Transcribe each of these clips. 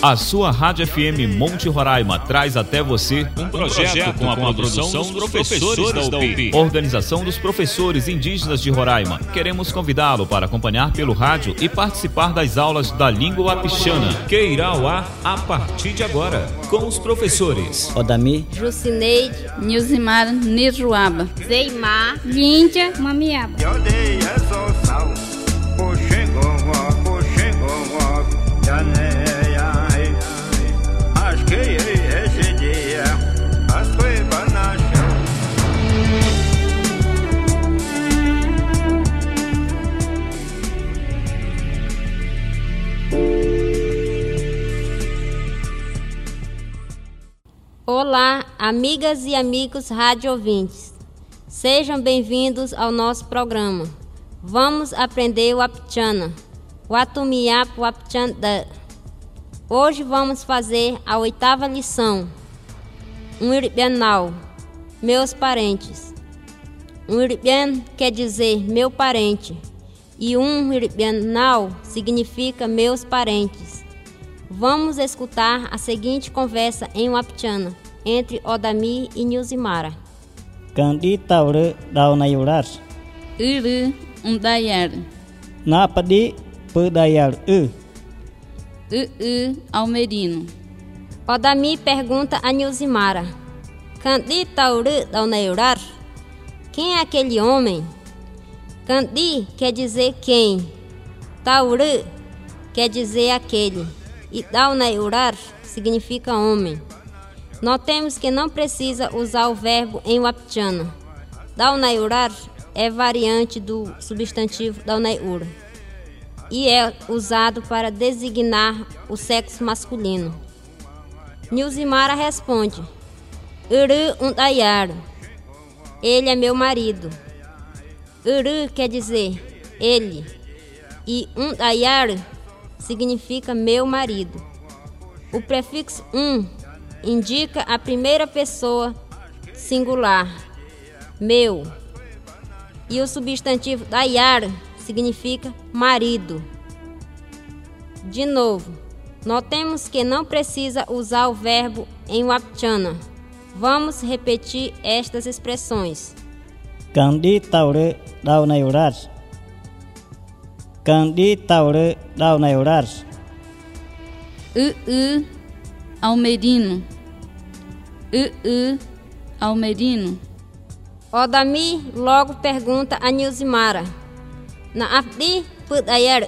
A sua Rádio FM Monte Roraima traz até você um projeto com a produção dos professores da UPI. Organização dos professores indígenas de Roraima. Queremos convidá-lo para acompanhar pelo rádio e participar das aulas da língua wapixana, que irá ao ar a partir de agora, com os professores Odami, Jucineide, Nilzimar, Niruaba, Zeimar, Líndia, Mamiaba. Olá, amigas e amigos rádio ouvintes. Sejam bem-vindos ao nosso programa. Vamos aprender o Wapixana, Watumiap Wapixanda. Hoje vamos fazer a 8ª lição. Iribianal, meus parentes. Iribian quer dizer meu parente e Iribianal significa meus parentes. Vamos escutar a seguinte conversa em Wapixana entre Odami e Nilzimara. Kandi taure daunayurar. Iri undayar. Napadi pedayar Almerino. Odami pergunta a Nilzimara. Kandi taure daunayurar? Quem é aquele homem? Kandi quer dizer quem. Taure quer dizer aquele. E daunayurar significa homem. Notemos que não precisa usar o verbo em Wapixana. Daunayurar é variante do substantivo daunayura e é usado para designar o sexo masculino. Nilzimara responde: Iri undayar. Ele é meu marido. Iri quer dizer ele e undayar significa meu marido. O prefixo indica a primeira pessoa singular, meu, e o substantivo dayar significa marido. De novo, notemos que não precisa usar o verbo em Wapixana. Vamos repetir estas expressões. Kandi taure daunayurar. Kandi taure daunayurar. Almerino. Almerino. Odami logo pergunta a Nilzimara. Na apdi pudayar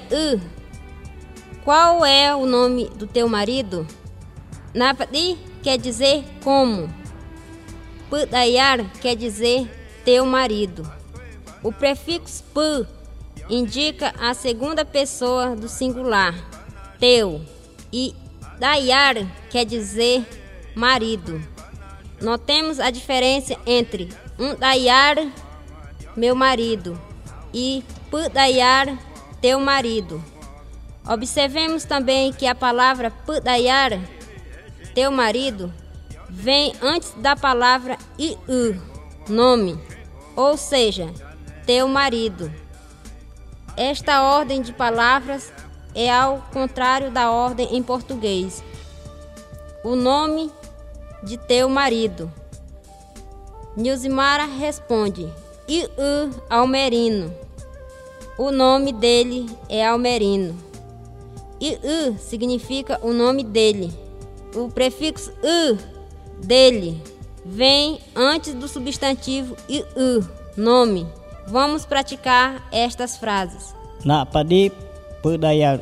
qual é o nome do teu marido? Na apdi quer dizer como. Pudayar quer dizer teu marido. O prefixo pu indica a segunda pessoa do singular, teu, e dayar quer dizer marido. Notemos a diferença entre dayar, meu marido, e pudayar, teu marido. Observemos também que a palavra pudayar, teu marido, vem antes da palavra nome, ou seja, teu marido. Esta ordem de palavras é ao contrário da ordem em português. O nome de teu marido. Nilzimara responde: Almerino. O nome dele é Almerino. Significa o nome dele. O prefixo dele vem antes do substantivo nome. Vamos praticar estas frases. Napadi pedayar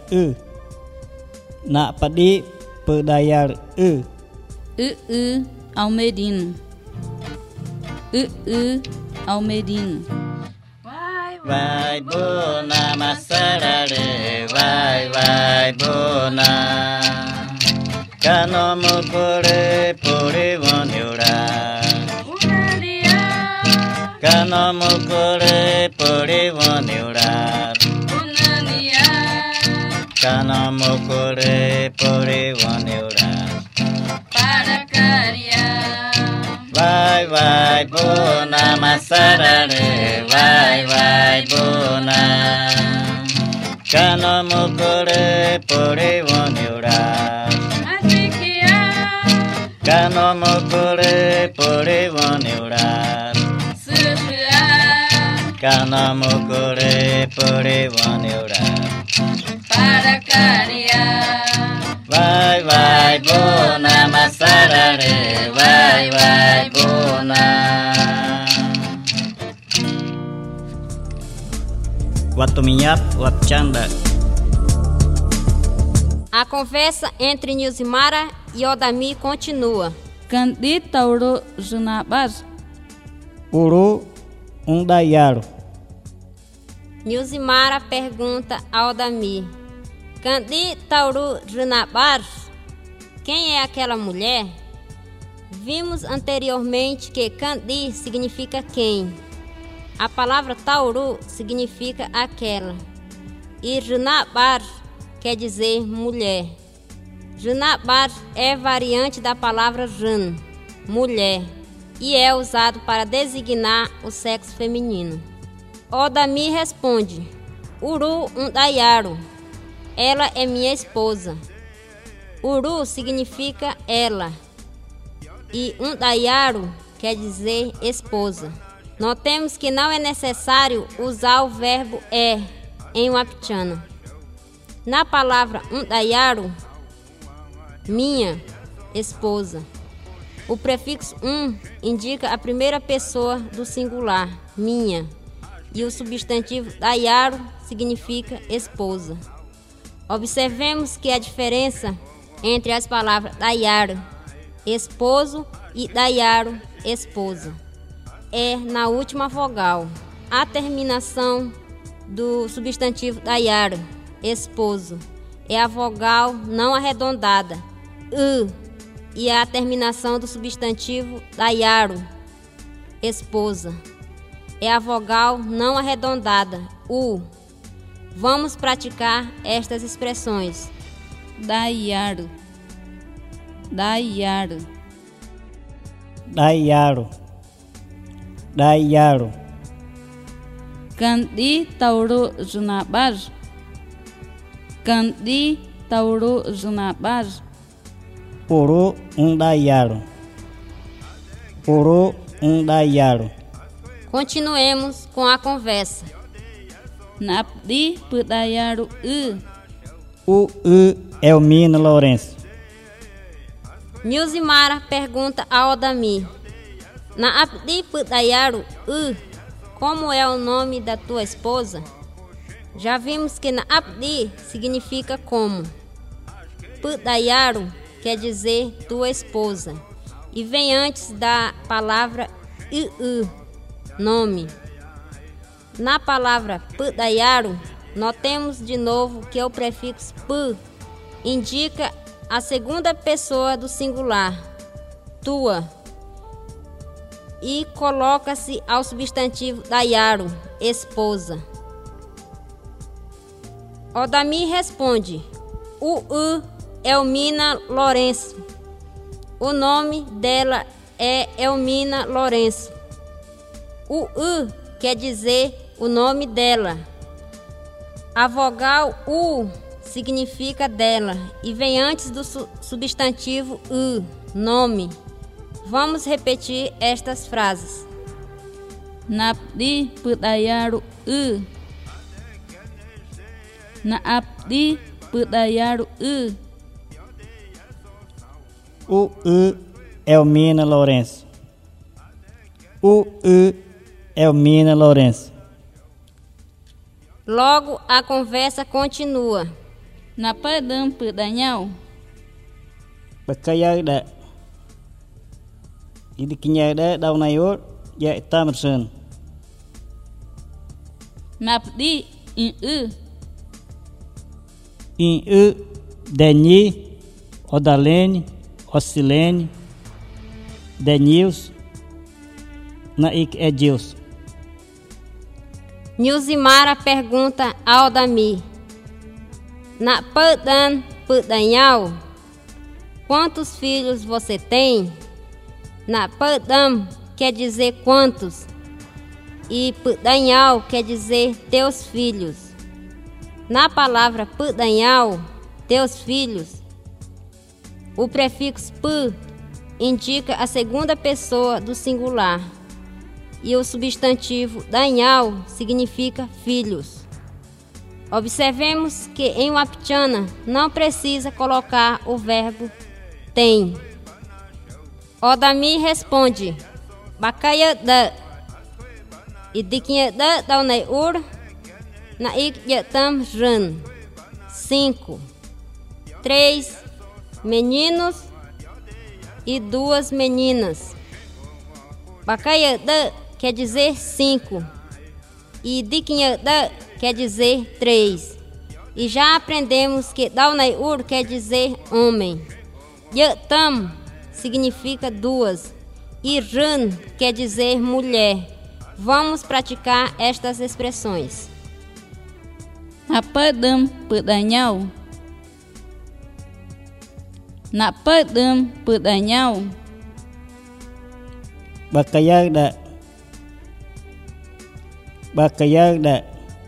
Napadi pedayar Almerino. Almerino. Vai bona masarare, vai bona. Kanomu pore vanyura. Kanomu pore vanyura. Kanomu pore vanyura. Vai bona masarare, vai bona. Kanomu pore vanyura. Kanomokore Porivaneurar Kanomokore Porivaneurar Para carear. Vai, vai, bona, masarare, vai, vai, bona. Watuminhap, Watchanda. A conversa entre Nilzimara e Odami continua. Kandi tauro junabas. Uru Undayaro. Nilzimara pergunta a Odami: Kandi tauru junabar? Quem é aquela mulher? Vimos anteriormente que Kandi significa quem. A palavra tauru significa aquela. E junabar quer dizer mulher. Junabar é variante da palavra jun, mulher, e é usado para designar o sexo feminino. Odami responde: Uru Undayaro. Ela é minha esposa. Uru significa ela. E Undayaro quer dizer esposa. Notemos que não é necessário usar o verbo é em Wapchana. Na palavra Undayaro, minha esposa, o prefixo indica a primeira pessoa do singular, minha, e o substantivo Dayaro significa esposa. Observemos que a diferença entre as palavras Dayaro, esposo, e Dayaro, esposa, é na última vogal. A terminação do substantivo Dayaro, esposo, é a vogal não arredondada, e a terminação do substantivo Dayaro, esposa, é a vogal não arredondada, u. Vamos praticar estas expressões. Dayaro. Dayaro. Dayaro. Dayaro. Kandi tauro junabar. Kandi tauro junabar. Uru Undayaro. Uru Undayaro. Continuemos com a conversa. Napdi Pudayaro O é o Mina Lourenço. Nilzimara pergunta a Odami: Na Abdi Pudayaro como é o nome da tua esposa? Já vimos que na Abdi significa como. Pudayaro quer dizer tua esposa e vem antes da palavra nome. Na palavra Pudayaro, notemos de novo que o prefixo pu indica a segunda pessoa do singular, tua, e coloca-se ao substantivo Dayaro, esposa. Odami responde: O Elmina Lourenço. O nome dela é Elmina Lourenço. O quer dizer o nome dela. A vogal U significa dela e vem antes do substantivo nome. Vamos repetir estas frases. Napdi Pudayaro Napdi Pudayaro O é o Mina Lourenço. O é o Mina Lourenço. Logo a conversa continua. Na padam Pudanyau. Bakayada. Idi kinyada daunayur ya tamersen. Napdi Deni, Odalene, Ocilene, Denils, Naik Edils. Nilzimara pergunta a Odami: Na Padan Pudanhau, quantos filhos você tem? Na Padam quer dizer quantos e Pudanhau quer dizer teus filhos. Na palavra Pudanhau, teus filhos, o prefixo pu indica a segunda pessoa do singular e o substantivo danhal significa filhos. Observemos que em Wapchana não precisa colocar o verbo tem. Odami responde Bakaya da Idikinha da daunai ur na ik yatam ran 5. 3 meninos e 2 meninas. Bakaya da quer dizer 5 e Dikinha da quer dizer 3. E já aprendemos que daunai ur quer dizer homem. Yatam significa 2 e ran quer dizer mulher. Vamos praticar estas expressões. Napadam pedanyau. Napadam pedanyau. Bakayagda. Bakayagda.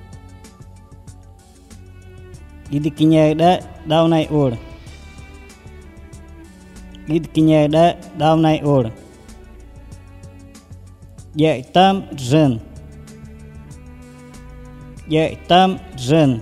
Didikinyagda daunai ur. Didikinyagda daunai ur. Yaitam ren. Yaitam ren.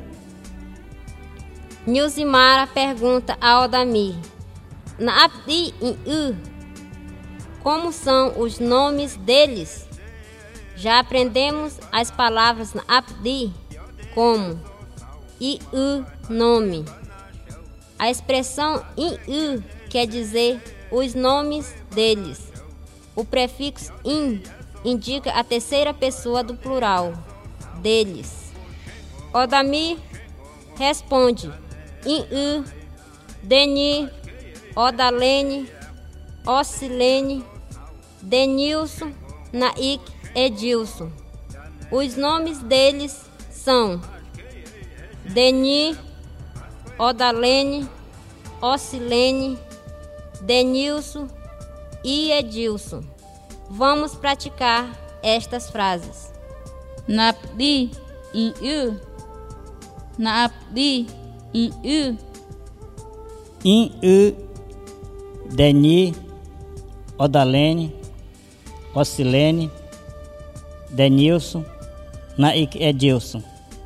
Nilzimara pergunta a Odami. Na Abdi em U, como são os nomes deles? Já aprendemos as palavras na Abdi como I nome. A expressão in quer dizer os nomes deles. O prefixo in indica a terceira pessoa do plural, deles. Odami responde in Deni, Odalene, Ocilene, Denilson, Naik, Edilson. Os nomes deles são Deni, Odalene, Ocilene, Denilson e Edilson. Vamos praticar estas frases. Napdi in U. Napdi in U. In U, Deni, Odalene, Ocilene, Denilson, Naik Edilson.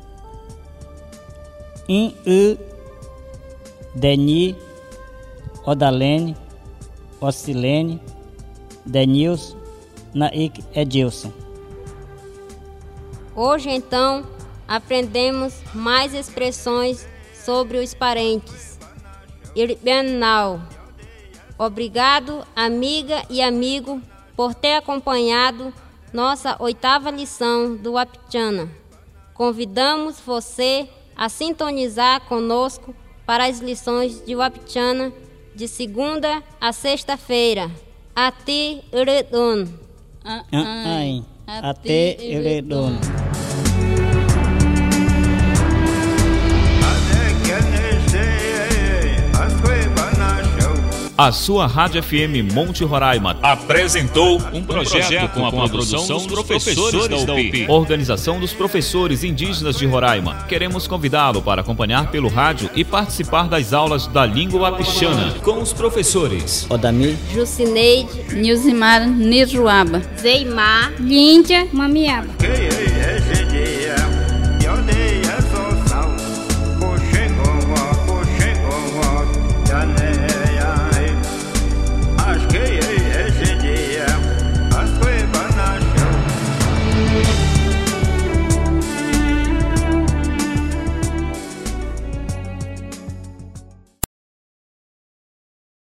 In U, Deni, Odalene, Ocilene, Denilson, Naik Edilson. Hoje, então, aprendemos mais expressões sobre os parentes. Irbenau. Obrigado, amiga e amigo, por ter acompanhado nossa 8ª lição do Wapchana. Convidamos você a sintonizar conosco para as lições de Wapchana de segunda a sexta-feira. Ati Iredon. Ate Iredon. A sua Rádio FM Monte Roraima apresentou um projeto com a produção dos professores da UPI. Organização dos professores indígenas de Roraima. Queremos convidá-lo para acompanhar pelo rádio e participar das aulas da língua wapixana com os professores Odami, Jucineide, Nilzimar Niruaba. Zeimar, Líndia Mamiaba.